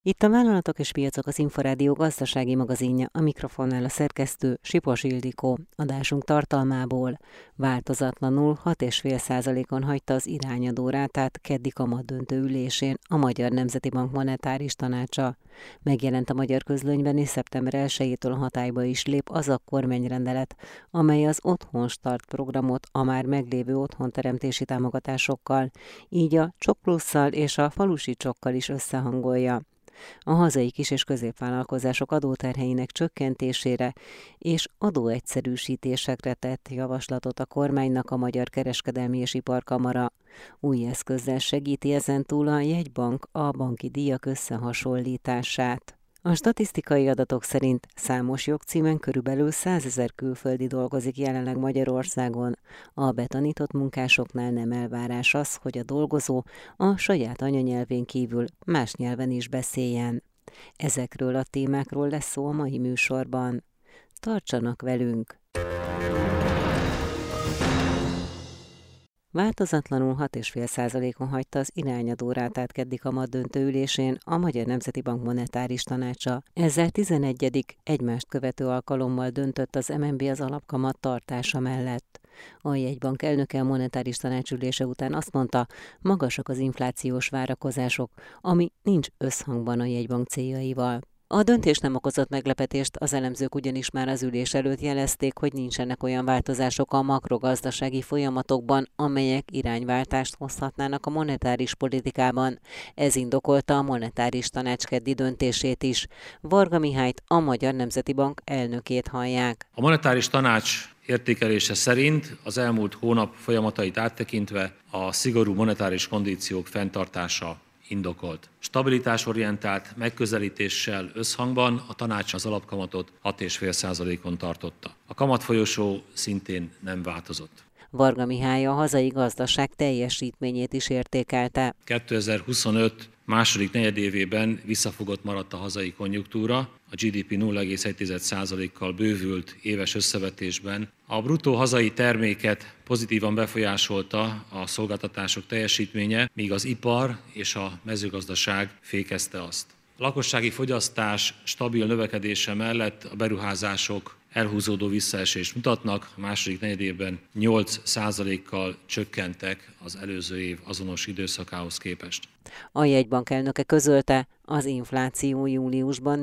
Itt a Vállalatok és Piacok, az Inforádió gazdasági magazinja, a mikrofonnál a szerkesztő Sipos Ildikó. Adásunk tartalmából változatlanul 6,5%-on hagyta az irányadó rátát keddi kamatdöntő ülésén a Magyar Nemzeti Bank monetáris tanácsa. Megjelent a Magyar Közlönyben, és szeptember 1-től hatályba is lép az a kormányrendelet, amely az Otthon Start programot a már meglévő otthonteremtési támogatásokkal, így a Csok Plusszal és a falusi csokkal is összehangolja. A hazai kis- és középvállalkozások adóterheinek csökkentésére és adóegyszerűsítésekre tett javaslatot a kormánynak a Magyar Kereskedelmi és Iparkamara. Új eszközzel segíti ezentúl a jegybank a banki díjak összehasonlítását. A statisztikai adatok szerint számos jogcímen körülbelül 100 000 külföldi dolgozik jelenleg Magyarországon. A betanított munkásoknál nem elvárás az, hogy a dolgozó a saját anyanyelvén kívül más nyelven is beszéljen. Ezekről a témákról lesz szó a mai műsorban. Tartsanak velünk! Változatlanul 6,5%-on hagyta az irányadó rátát keddi kamatdöntő ülésén a Magyar Nemzeti Bank monetáris tanácsa. Ezzel 11. egymást követő alkalommal döntött az MNB az alapkamat tartása mellett. A jegybank elnöke a monetáris tanácsülése után azt mondta, magasak az inflációs várakozások, ami nincs összhangban a jegybank céljaival. A döntés nem okozott meglepetést, az elemzők ugyanis már az ülés előtt jelezték, hogy nincsenek olyan változások a makrogazdasági folyamatokban, amelyek irányváltást hozhatnának a monetáris politikában. Ez indokolta a monetáris tanács keddi döntését is. Varga Mihályt, a Magyar Nemzeti Bank elnökét hallják. A monetáris tanács értékelése szerint az elmúlt hónap folyamatait áttekintve a szigorú monetáris kondíciók fenntartása indokolt. Stabilitásorientált megközelítéssel összhangban a tanács az alapkamatot 6,5%-on tartotta. A kamatfolyosó szintén nem változott. Varga Mihály a hazai gazdaság teljesítményét is értékelte. 2025 második negyedévében visszafogott maradt a hazai konjunktúra, a GDP 0,1%-kal bővült éves összevetésben. A bruttó hazai terméket pozitívan befolyásolta a szolgáltatások teljesítménye, míg az ipar és a mezőgazdaság fékezte azt. A lakossági fogyasztás stabil növekedése mellett a beruházások elhúzódó visszaesést mutatnak, a második negyedében 8%-kal csökkentek az előző év azonos időszakához képest. A jegybank elnöke közölte, az infláció júliusban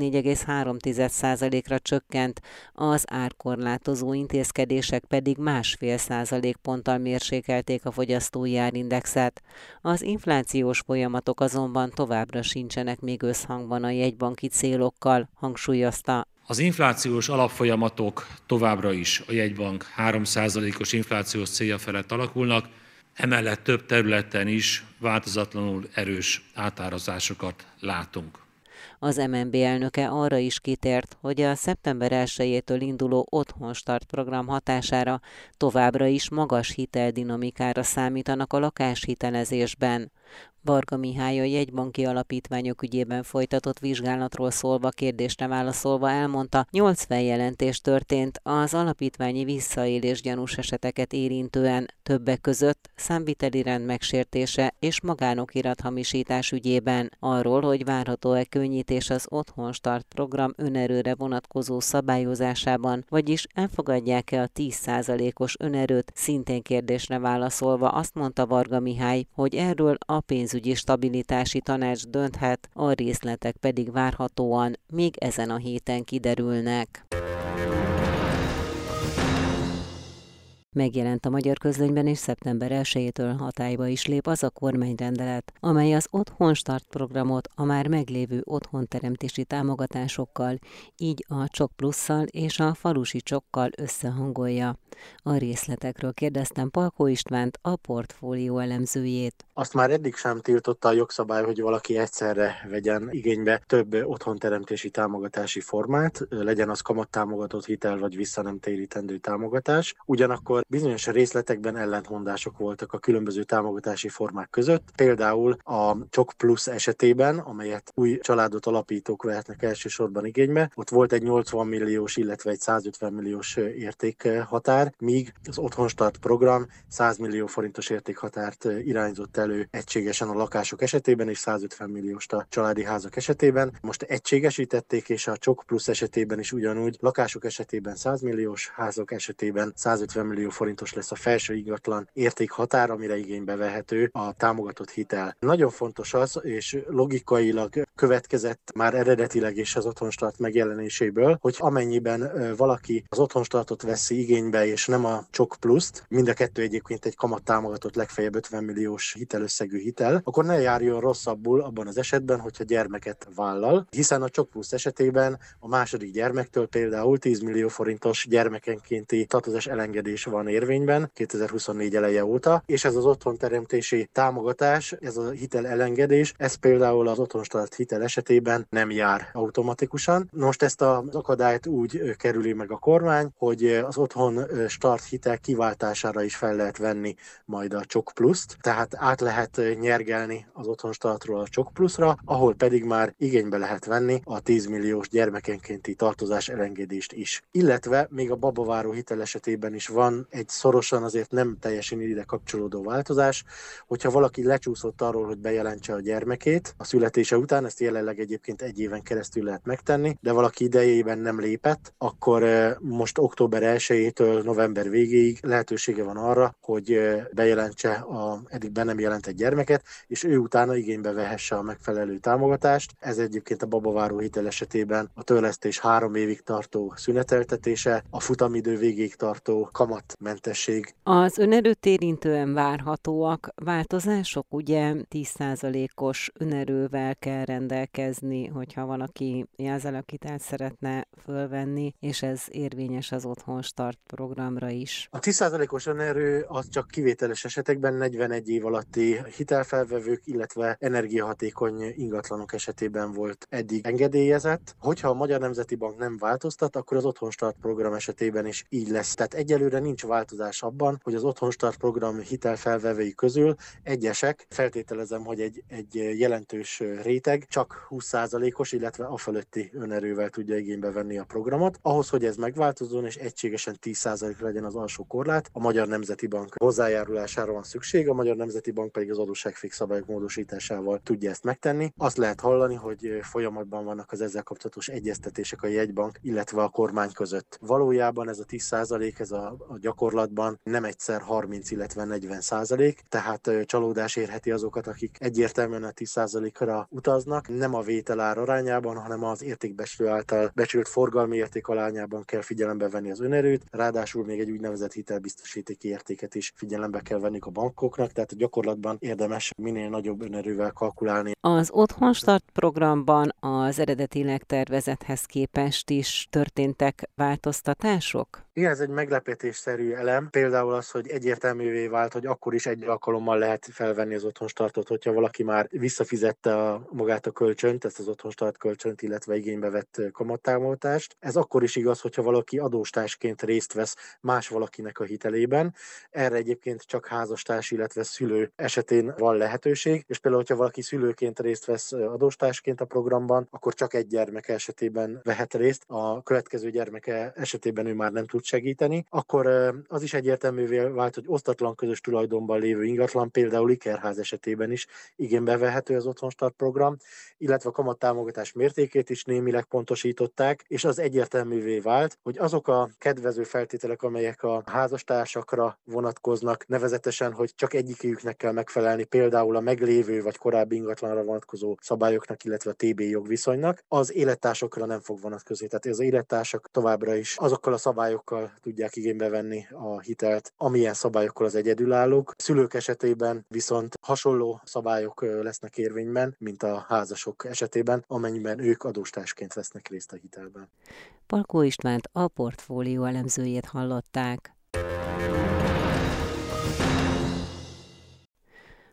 4,3%-ra csökkent, az árkorlátozó intézkedések pedig 1,5%-ponttal mérsékelték a fogyasztói árindexet. Az inflációs folyamatok azonban továbbra sincsenek még összhangban a jegybanki célokkal, hangsúlyozta. Az inflációs alapfolyamatok továbbra is a jegybank 3%-os inflációs célja felett alakulnak, emellett több területen is változatlanul erős átárazásokat látunk. Az MNB elnöke arra is kitért, hogy a szeptember 1-től induló Otthon Start program hatására továbbra is magas hiteldinamikára számítanak a lakáshitelezésben. Varga Mihály a jegybanki alapítványok ügyében folytatott vizsgálatról szólva, kérdésre válaszolva elmondta, 8 feljelentés történt az alapítványi visszaélés gyanús eseteket érintően, többek között számviteli rend megsértése és magánokirat-hamisítás ügyében. Arról, hogy várható-e könnyítés az Otthon Start program önerőre vonatkozó szabályozásában, vagyis elfogadják-e a 10%-os önerőt, szintén kérdésre válaszolva azt mondta Varga Mihály, hogy erről a pénzügyi stabilitási tanács dönthet, a részletek pedig várhatóan még ezen a héten kiderülnek. Megjelent a Magyar Közlönyben, és szeptember 1-től hatályba is lép az a kormányrendelet, amely az Otthon Start programot a már meglévő otthonteremtési támogatásokkal, így a Csok Plusszal és a falusi csokkal összehangolja. A részletekről kérdeztem Palkó Istvánt, a portfólió elemzőjét. Azt már eddig sem tiltotta a jogszabály, hogy valaki egyszerre vegyen igénybe több otthonteremtési támogatási formát, legyen az kamattámogatott hitel vagy visszanemtérítendő támogatás. Ugyanakkor akkor bizonyos részletekben ellentmondások voltak a különböző támogatási formák között. Például a Csok Plusz esetében, amelyet új családot alapítók vehetnek elsősorban igénybe, ott volt egy 80 milliós, illetve egy 150 milliós értékhatár, míg az Otthonstart program 100 millió forintos értékhatárt irányzott elő egységesen a lakások esetében, és 150 millióst a családi házak esetében. Most egységesítették, és a Csok Plusz esetében is ugyanúgy, lakások esetében 100 milliós, házak esetében 150 millió forintos lesz a felső ingatlan értékhatár, amire igénybe vehető a támogatott hitel. Nagyon fontos az, és logikailag következett már eredetileg is az Otthonstart megjelenéséből, hogy amennyiben valaki az Otthonstartot veszi igénybe, és nem a Csok Pluszt, mind a kettő egyébként egy kamattámogatott legfeljebb 50 milliós hitelösszegű hitel, akkor ne járjon rosszabbul abban az esetben, hogyha gyermeket vállal, hiszen a Csok Plusz esetében a második gyermektől például 10 millió forintos gyermekenkénti tartozás elengedés van érvényben 2024 eleje óta, és ez az otthonteremtési támogatás, ez a hitel elengedés, ez például az Otthonstart hitel esetében nem jár automatikusan. Most ezt az akadályt úgy kerüli meg a kormány, hogy az Otthonstart hitel kiváltására is fel lehet venni majd a Csok Pluszt, tehát át lehet nyergelni az Otthonstartról a Csok Pluszra, ahol pedig már igénybe lehet venni a 10 milliós gyermekenkénti tartozás elengedést is. Illetve még a babaváró hitel esetében is van egy szorosan azért nem teljesen ide kapcsolódó változás, hogyha valaki lecsúszott arról, hogy bejelentse a gyermekét a születése után, ezt jelenleg egyébként 1 éven keresztül lehet megtenni, de valaki idejében nem lépett, akkor most október 1-től november végéig lehetősége van arra, hogy bejelentse a eddig be nem jelentett gyermeket, és ő utána igénybe vehesse a megfelelő támogatást. Ez egyébként a babaváró hitel esetében a törlesztés 3 évig tartó szüneteltetése, a futamidő végéig tartó kamatmentesség. Az önerőt érintően várhatóak változások, ugye 10%-os önerővel kell rendelkezni, hogyha valaki jelzálóghitelt szeretne fölvenni, és ez érvényes az Otthonstart programra is. A 10%-os önerő az csak kivételes esetekben 41 év alatti hitelfelvevők, illetve energiahatékony ingatlanok esetében volt eddig engedélyezett. Hogyha a Magyar Nemzeti Bank nem változtat, akkor az Otthonstart program esetében is így lesz. Tehát egyelőre nincs változás abban, hogy az Otthonstart program hitelfelvevői közül egyesek, feltételezem, hogy egy jelentős réteg csak 20%-os, illetve afölötti önerővel tudja igénybe venni a programot. Ahhoz, hogy ez megváltozzon és egységesen 10% legyen az alsó korlát, a Magyar Nemzeti Bank hozzájárulására van szükség, a Magyar Nemzeti Bank pedig az adósságfix szabályok módosításával tudja ezt megtenni. Azt lehet hallani, hogy folyamatban vannak az ezzel kapcsolatos egyeztetések a jegybank, illetve a kormány között. Valójában ez a 10%, ez a gyakorlatban nem egyszer 30, illetve 40%, tehát csalódás érheti azokat, akik egyértelműen a 10%-ra utaznak, nem a vételár arányában, hanem az értékbecslő által becsült forgalmi érték arányában kell figyelembe venni az önerőt, ráadásul még egy úgynevezett hitelbiztosítéki értéket is figyelembe kell venni a bankoknak, tehát a gyakorlatban érdemes minél nagyobb önerővel kalkulálni. Az Otthonstart programban az eredetileg tervezethez képest is történtek változtatások? Igen, ez egy meglepetésszerű elem. Például az, hogy egyértelművé vált, hogy akkor is egy alkalommal lehet felvenni az Otthonstartot, hogyha valaki már visszafizette magát a kölcsönt, ezt az Otthonstart kölcsönt, illetve igénybe vett kamattámogatást. Ez akkor is igaz, hogyha valaki adóstársként részt vesz más valakinek a hitelében. Erre egyébként csak házastárs, illetve szülő esetén van lehetőség, és például, hogyha valaki szülőként részt vesz adóstársként a programban, akkor csak egy gyermek esetében vehet részt, a következő gyermeke esetében ő már nem tud segíteni, akkor az is egyértelművé vált, hogy osztatlan közös tulajdonban lévő ingatlan, például ikerház esetében is igénybe vehető az Otthonstart program, illetve a kamattámogatás mértékét is némileg pontosították, és az egyértelművé vált, hogy azok a kedvező feltételek, amelyek a házastársakra vonatkoznak, nevezetesen, hogy csak egyiküknek kell megfelelni, például a meglévő vagy korábbi ingatlanra vonatkozó szabályoknak, illetve a TB jogviszonynak, az élettársakra nem fog vonatkozni. Tehát az élettársak továbbra is azokkal a szabályokkal tudják igénybe venni a hitelt, amilyen szabályokkal az egyedülállók. Szülők esetében viszont hasonló szabályok lesznek érvényben, mint a házasok esetében, amennyiben ők adóstársként vesznek részt a hitelben. Palkó Istvánt, a portfólió elemzőjét hallották.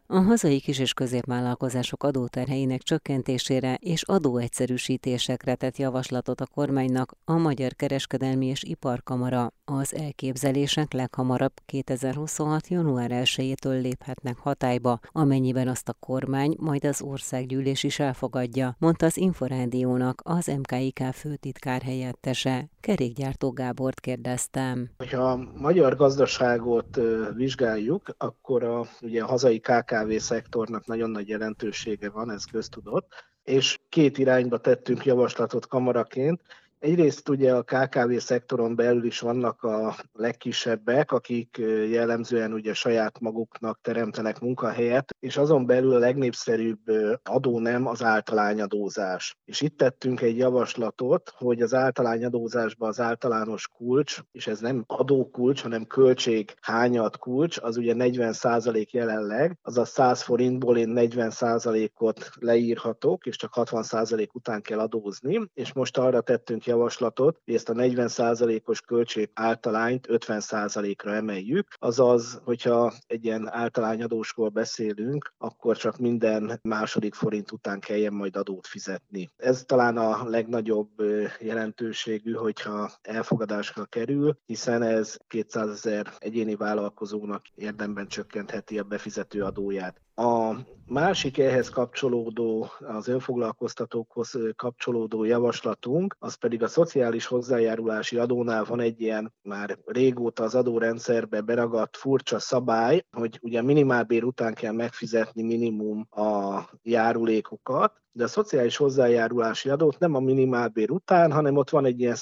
A hazai kis- és középvállalkozások adóterheinek csökkentésére és adóegyszerűsítésekre tett javaslatot a kormánynak a Magyar Kereskedelmi és Iparkamara. Az elképzelések leghamarabb 2026. január 1-től léphetnek hatályba, amennyiben azt a kormány, majd az országgyűlés is elfogadja, mondta az Inforádiónak az MKIK főtitkár helyettese. Kerékgyártó Gábort kérdeztem. Ha a magyar gazdaságot vizsgáljuk, akkor ugye a hazai KKV szektornak nagyon nagy jelentősége van, ez köztudott, és két irányba tettünk javaslatot kamaraként. Egyrészt ugye a KKV szektoron belül is vannak a legkisebbek, akik jellemzően ugye saját maguknak teremtenek munkahelyet, és azon belül a legnépszerűbb adónem az általányadózás. És itt tettünk egy javaslatot, hogy az általányadózásban az általános kulcs, és ez nem adókulcs, hanem költséghányad kulcs, az ugye 40% jelenleg, azaz 100 forintból én 40%-ot leírhatok, és csak 60% után kell adózni, és most arra tettünk javaslatot, hogy ezt a 40%-os költség általányt 50%-ra emeljük, azaz, hogyha egy ilyen általányadósról beszélünk, akkor csak minden második forint után kelljen majd adót fizetni. Ez talán a legnagyobb jelentőségű, hogyha elfogadásra kerül, hiszen ez 200 000 egyéni vállalkozónak érdemben csökkentheti a befizető adóját. A másik ehhez kapcsolódó, az önfoglalkoztatókhoz kapcsolódó javaslatunk, az pedig a szociális hozzájárulási adónál van egy ilyen már régóta az adórendszerbe beragadt furcsa szabály, hogy ugye minimálbér után kell megfizetni minimum a járulékokat, de a szociális hozzájárulási adót nem a minimálbér után, hanem ott van egy ilyen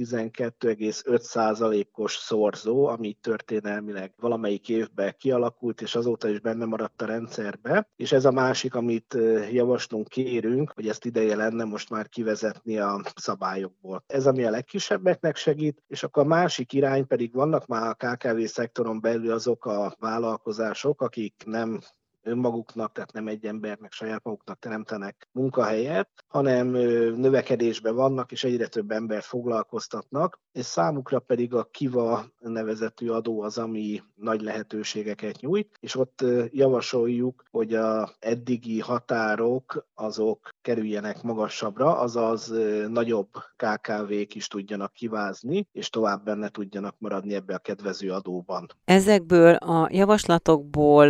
112,5%-os szorzó, ami történelmileg valamelyik évben kialakult, és azóta is benne maradt a rendszerbe. És ez a másik, amit javaslunk, kérünk, hogy ezt ideje lenne most már kivezetni a szabályokból. Ez ami a legkisebbeknek segít, és akkor a másik irány pedig vannak már a KKV szektoron belül azok a vállalkozások, akik nem önmaguknak, tehát nem egy embernek, saját maguknak teremtenek munkahelyet, hanem növekedésben vannak, és egyre több embert foglalkoztatnak, és számukra pedig a KIVA nevezetű adó az, ami nagy lehetőségeket nyújt, és ott javasoljuk, hogy az eddigi határok azok kerüljenek magasabbra, azaz nagyobb KKV-k is tudjanak kivázni, és tovább benne tudjanak maradni ebbe a kedvező adóban. Ezekből a javaslatokból,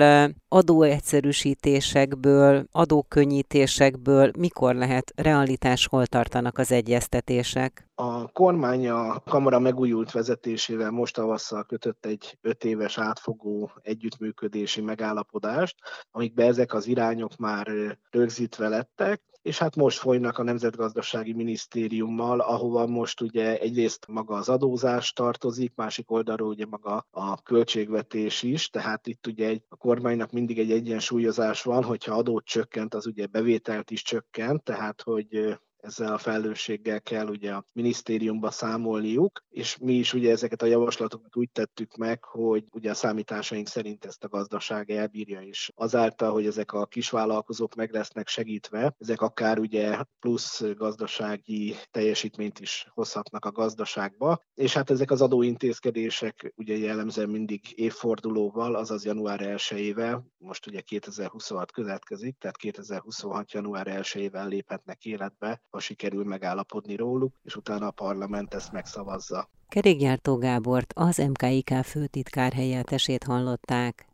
adóegyszerűsítésekből, adókönnyítésekből mikor lehet realitás, hol tartanak az egyeztetések? A kormány a kamara megújult vezetésével most tavasszal kötött egy 5 éves átfogó együttműködési megállapodást, amikben ezek az irányok már rögzítve lettek, és hát most folynak a Nemzetgazdasági Minisztériummal, ahova most ugye egyrészt maga az adózás tartozik, másik oldalról ugye maga a költségvetés is, tehát itt ugye a kormánynak mindig egy egyensúlyozás van, hogyha adót csökkent, az ugye bevételt is csökkent, tehát hogy ezzel a felelősséggel kell ugye a minisztériumba számolniuk, és mi is ugye ezeket a javaslatokat úgy tettük meg, hogy ugye a számításaink szerint ezt a gazdaság elbírja is. Azáltal, hogy ezek a kisvállalkozók meg lesznek segítve, ezek akár ugye plusz gazdasági teljesítményt is hozhatnak a gazdaságba, és hát ezek az adóintézkedések ugye jellemzően mindig évfordulóval, azaz január 1-ével, most ugye 2026 következik, tehát 2026. január 1-ével léphetnek életbe, ha sikerül megállapodni róluk, és utána a parlament ezt megszavazza. Kerékgyártó Gábort, az MKIK főtitkár helyettesét hallották.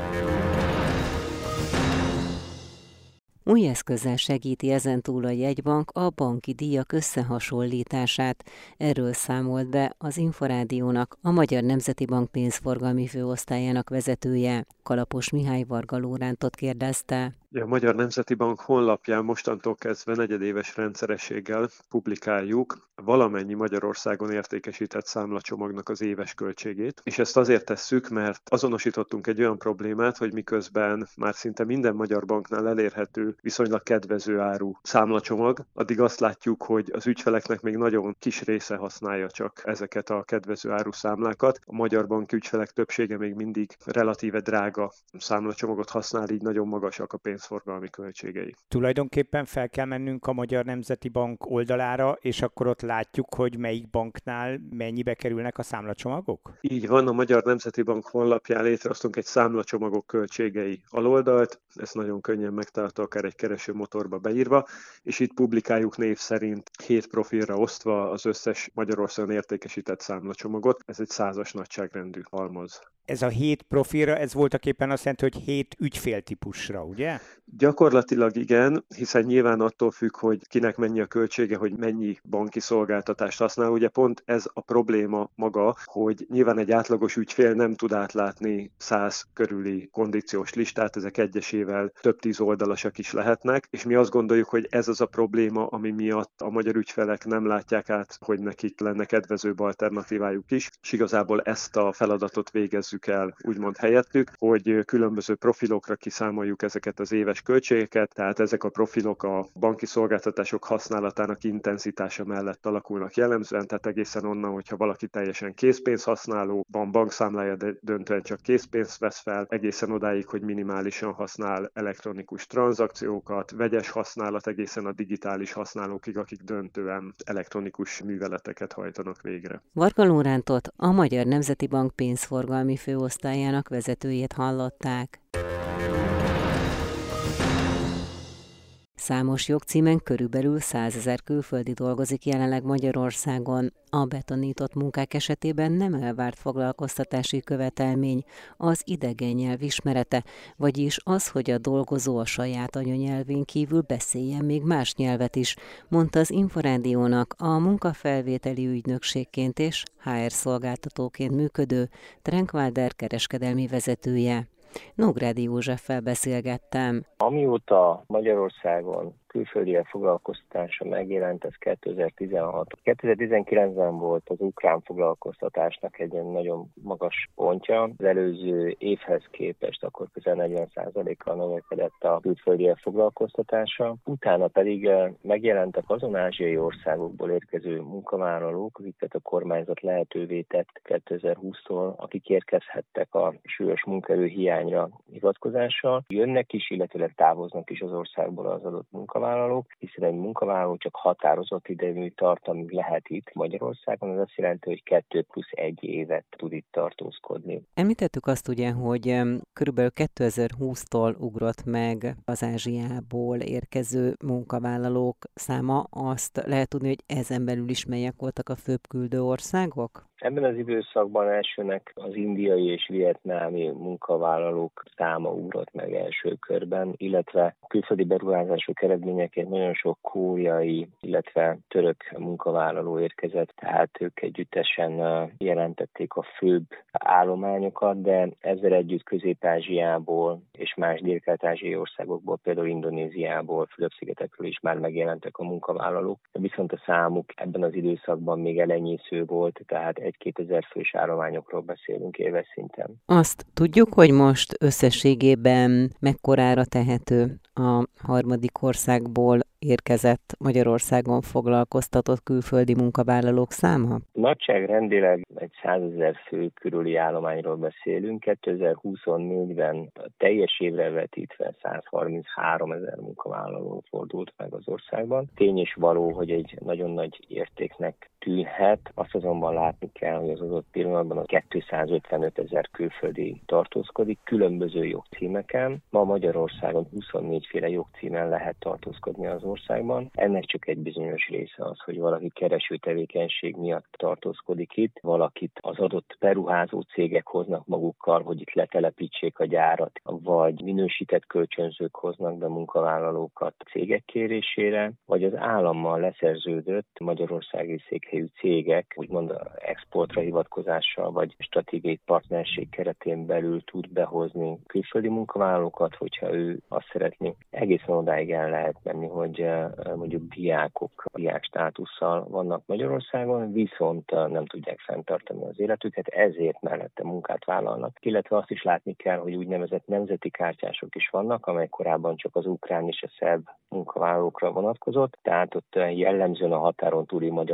Új eszközzel segíti ezentúl a jegybank a banki díjak összehasonlítását. Erről számolt be az Inforádiónak a Magyar Nemzeti Bank pénzforgalmi főosztályának vezetője. Kalapos Mihály Varga Lórántot kérdezte. A Magyar Nemzeti Bank honlapján mostantól kezdve negyedéves rendszerességgel publikáljuk valamennyi Magyarországon értékesített számlacsomagnak az éves költségét. És ezt azért tesszük, mert azonosítottunk egy olyan problémát, hogy miközben már szinte minden magyar banknál elérhető viszonylag kedvező áru számlacsomag, addig azt látjuk, hogy az ügyfeleknek még nagyon kis része használja csak ezeket a kedvező áru számlákat. A magyar banki ügyfelek többsége még mindig relatíve drága számlacsomagot használ, így nagyon magasak a pénzforgalmi pénzforgalmi költségei. Tulajdonképpen fel kell mennünk a Magyar Nemzeti Bank oldalára, és akkor ott látjuk, hogy melyik banknál mennyibe kerülnek a számlacsomagok? Így van, a Magyar Nemzeti Bank honlapján létrehoztunk egy számlacsomagok költségei aloldalt, ezt nagyon könnyen megtalálható akár egy keresőmotorba beírva, és itt publikáljuk név szerint 7 profilra osztva az összes Magyarországon értékesített számlacsomagot. Ez egy 100-as nagyságrendű halmaz. Ez a 7 profilra, ez voltaképpen azt jelenti, hogy 7 ügyféltípusra, ugye? Gyakorlatilag igen, hiszen nyilván attól függ, hogy kinek mennyi a költsége, hogy mennyi banki szolgáltatást használ. Ugye pont ez a probléma maga, hogy nyilván egy átlagos ügyfél nem tud átlátni 100 körüli kondíciós listát, ezek egyesével több 10 oldalasak is lehetnek, és mi azt gondoljuk, hogy ez az a probléma, ami miatt a magyar ügyfelek nem látják át, hogy nekik lenne kedvezőbb alternatívájuk is, és igazából ezt a feladatot végezzük el úgymond helyettük, hogy különböző profilokra kiszámoljuk ezeket az éves költségeket, tehát ezek a profilok a banki szolgáltatások használatának intenzitása mellett alakulnak jellemzően, tehát egészen onnan, hogyha valaki teljesen készpénzhasználó, van bankszámlája, de döntően csak készpénzt vesz fel, egészen odáig, hogy minimálisan használ elektronikus tranzakciókat, vegyes használat egészen a digitális használókig, akik döntően elektronikus műveleteket hajtanak végre. Varga Lórántot, a Magyar Nemzeti Bank pénzforgalmi főosztályának vezetőjét hallották. Számos jogcímen körülbelül 100 000 külföldi dolgozik jelenleg Magyarországon. A betonított munkák esetében nem elvárt foglalkoztatási követelmény az idegen nyelv ismerete, vagyis az, hogy a dolgozó a saját anyanyelvén kívül beszéljen még más nyelvet is, mondta az Inforádiónak a munkafelvételi ügynökségként és HR szolgáltatóként működő Trenkwalder kereskedelmi vezetője. Nógrádi Józseffel beszélgettem. Amióta Magyarországon külföldiek foglalkoztatása megjelent, ez 2016. 2019-ben volt az ukrán foglalkoztatásnak egy nagyon magas pontja. Az előző évhez képest akkor közel 40%-kal növekedett a külföldiek foglalkoztatása. Utána pedig megjelentek azon ázsiai országokból érkező munkavállalók, akiket a kormányzat lehetővé tett 2020-tól, akik érkezhettek a súlyos munkaerőhiányra hivatkozással. Jönnek is, illetve távoznak is az országból az adott munkavállalók, hiszen egy munkavállaló csak határozott idejű tart, amíg lehet itt Magyarországon, ez azt jelenti, hogy 2+1 évet tud itt tartózkodni. Említettük azt ugye, hogy körülbelül 2020-tól ugrott meg az Ázsiából érkező munkavállalók száma. Azt lehet tudni, hogy ezen belül is melyek voltak a főbb küldő országok? Ebben az időszakban elsőnek az indiai és vietnámi munkavállalók száma ugrott meg első körben, illetve a külföldi beruházások eredményeként nagyon sok koreai, illetve török munkavállaló érkezett, tehát ők együttesen jelentették a főbb állományokat, de ezzel együtt Közép-Ázsiából és más dél-kelet-ázsiai országokból, például Indonéziából, Fülöp-szigetekről is már megjelentek a munkavállalók, viszont a számuk ebben az időszakban még elenyésző volt, tehát 1-2 ezer fős állományokról beszélünk éves szinten. Azt tudjuk, hogy most összességében mekkorára tehető a harmadik országból érkezett Magyarországon foglalkoztatott külföldi munkavállalók száma? Nagyságrendileg egy 100 000 fő körüli állományról beszélünk. 2024-ben teljes évre vetítve 133 000 munkavállaló fordult meg az országban. Tény és való, hogy egy nagyon nagy értéknek tűnhet. Azt azonban látni kell, hogy az adott pillanatban a 255 000 külföldi tartózkodik különböző jogcímeken. Ma Magyarországon 24 féle jogcímen lehet tartózkodni az országban. Ennek csak egy bizonyos része az, hogy valaki kereső tevékenység miatt tartózkodik itt, valakit az adott beruházó cégek hoznak magukkal, hogy itt letelepítsék a gyárat, vagy minősített kölcsönzők hoznak be munkavállalókat cégek kérésére, vagy az állammal leszerződött magyarországi székhelyű cégek, úgymond exportra hivatkozással, vagy stratégiai partnerség keretén belül tud behozni külföldi munkavállalókat, hogyha ő azt szeretné. Egészen odáig el lehet menni, hogy mondjuk diákok, diák státusszal vannak Magyarországon, viszont nem tudják fenntartani az életüket, ezért mellette munkát vállalnak. Illetve azt is látni kell, hogy úgynevezett nemzeti kártyások is vannak, amely korábban csak az ukrán és a szerb munkavállalókra vonatkozott, tehát ott jellemzően a határon túli magyarságot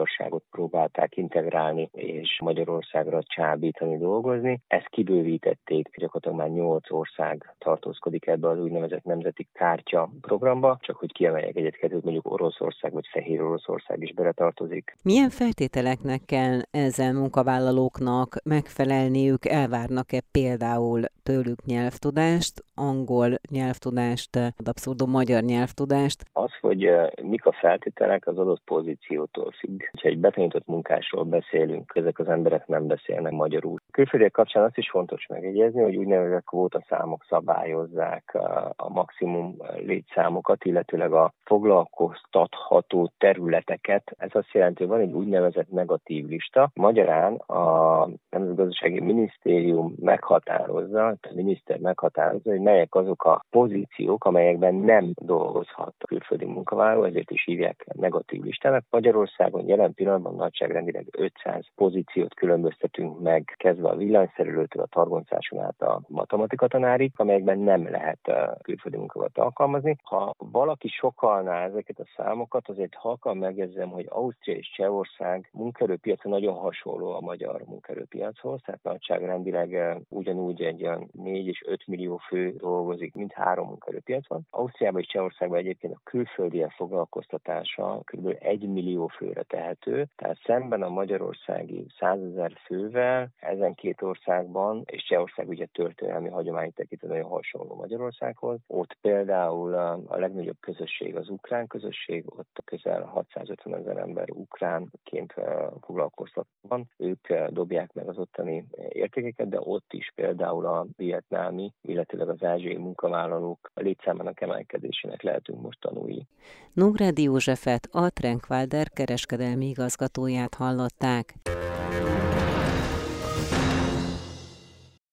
próbálták integrálni és Magyarországra csábítani, dolgozni. Ezt kibővítették, gyakorlatilag már 8 ország tartózkodik ebbe az úgynevezett nemzeti kártya programba, csak hogy kiemeljek egyet-kettőt, mondjuk Oroszország vagy Fehér Oroszország is beletartozik. Milyen feltételeknek kell ezen munkavállalóknak megfelelniük? Elvárnak-e például tőlük nyelvtudást, angol nyelvtudást, abszurdum magyar nyelvtudást? Az, hogy mik a feltételek, az adott pozíciótól függ. Ha egy betanított munkásról beszélünk, ezek az emberek nem beszélnek magyarul. Külföldiek kapcsán azt is fontos megjegyezni, hogy úgynevezett kvótaszámok szabályozzák a maximum létszámokat, illetőleg a foglalkoztatható területeket. Ez azt jelenti, hogy van egy úgynevezett negatív lista. Magyarán a Nemzetgazdasági Minisztérium meghatározza, a miniszter meghatározza, hogy melyek azok a pozíciók, amelyekben nem dolgozhat a külföldi munkavállaló, ezért is hívják negatív listának. Magyarországon jelen pillanatban nagyságrendileg 500 pozíciót különböztetünk meg, kezdve a villanyszerelőtől a targoncáson át a matematika tanárig, amelyekben nem lehet külföldi munkavállalót alkalmazni. Ha valaki sokkalná ezeket a számokat, azért halkan megjegyzem, hogy Ausztria és Csehország munkaerőpiaca nagyon hasonló a magyar munkaerőpiachoz, tehát nagyságrendileg ugyanúgy egy olyan 4 és 5 millió fő dolgozik, mint 3 munkaerőpiacon. Ausztriában és Csehországban egyébként a külföldiek foglalkoztatása kb. 1 millió főre tehető, tehát szemben a magyarországi 100 000 fővel ezen két országban, és Csehország ugye történelmi hagyományt tekintve nagyon hasonló Magyarországhoz, ott például a legnagyobb közösség az ukrán közösség, ott közel 650 000 ember ukránként foglalkoztatva van. Ők dobják meg az ottani értékeket, de ott is például a vietnámi, illetőleg az ázsiai munkavállalók létszámának emelkedésének lehetünk most tanulni. Nógrádi Józsefet, a Trenkwalder kereskedelmi igazgatóját hallották.